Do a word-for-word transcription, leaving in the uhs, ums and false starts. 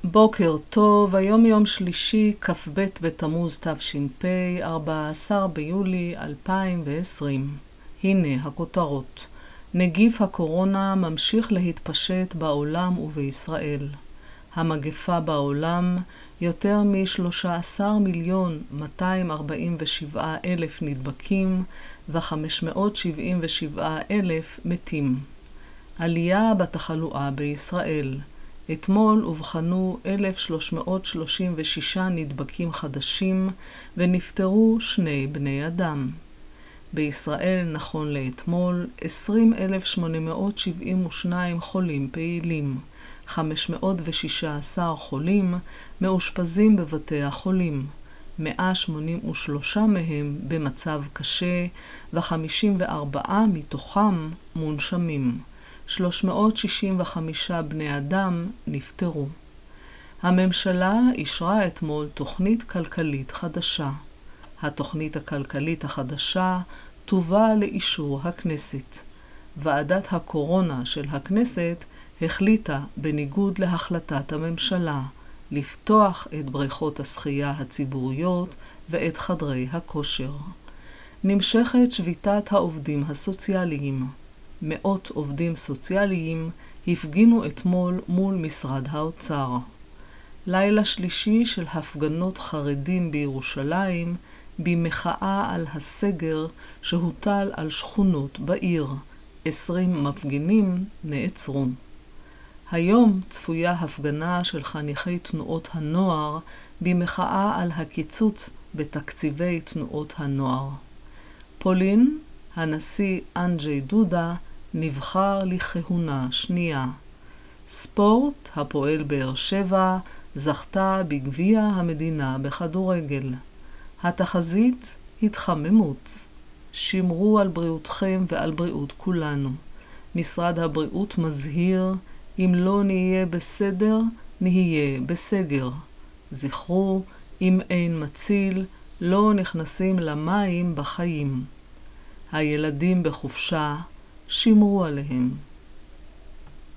בוקר טוב, היום יום שלישי, כ"ב בתמוז תש"פ, ארבעה עשר ביולי אלפיים ועשרים. הנה הכותרות. נגיף הקורונה ממשיך להתפשט בעולם ובישראל. המגפה בעולם, יותר מ-שלושה עשר מיליון מאתיים ארבעים ושבעה אלף נדבקים ו-חמש מאות שבעים ושבעה אלף מתים. עלייה בתחלואה בישראל. אתמול אובחנו אלף שלוש מאות שלושים ושישה נדבקים חדשים ונפטרו שני בני אדם. בישראל נכון לאתמול עשרים אלף שמונה מאות שבעים ושניים חולים פעילים, חמש מאות ושישה עשר חולים מאושפזים בבתי החולים, מאה שמונים ושלושה מהם במצב קשה ו-חמישים וארבעה מתוכם מונשמים. שלוש מאות שישים וחמישה בני אדם נפטרו. הממשלה אישרה אתמול תוכנית כלכלית חדשה. התוכנית הכלכלית החדשה תובא לאישור הכנסת. ועדת הקורונה של הכנסת החליטה, בניגוד להחלטת הממשלה, לפתוח את בריכות השחייה הציבוריות ואת חדרי הכושר. נמשכת שביתת העובדים הסוציאליים. מאות עובדים סוציאליים הפגינו אתמול מול משרד האוצר. לילה שלישי של הפגנות חרדים בירושלים במחאה על הסגר שהוטל על שכונות בעיר. עשרים מפגינים נעצרו. היום צפויה הפגנה של חניכי תנועות הנוער במחאה על הקיצוץ בתקציבי תנועות הנוער. פולין, הנשיא אנג'י דודה נבחר לכהונה שנייה. ספורט, הפועל באר שבע זכתה בגביע המדינה בכדורגל. התחזית התחממות. שמרו על בריאותכם ועל בריאות כולנו. משרד הבריאות מזהיר, אם לא נהיה בסדר, נהיה בסגר. זכרו, אם אין מציל, לא נכנסים למים בחיים. הילדים בחופשה, שמרו עליהם.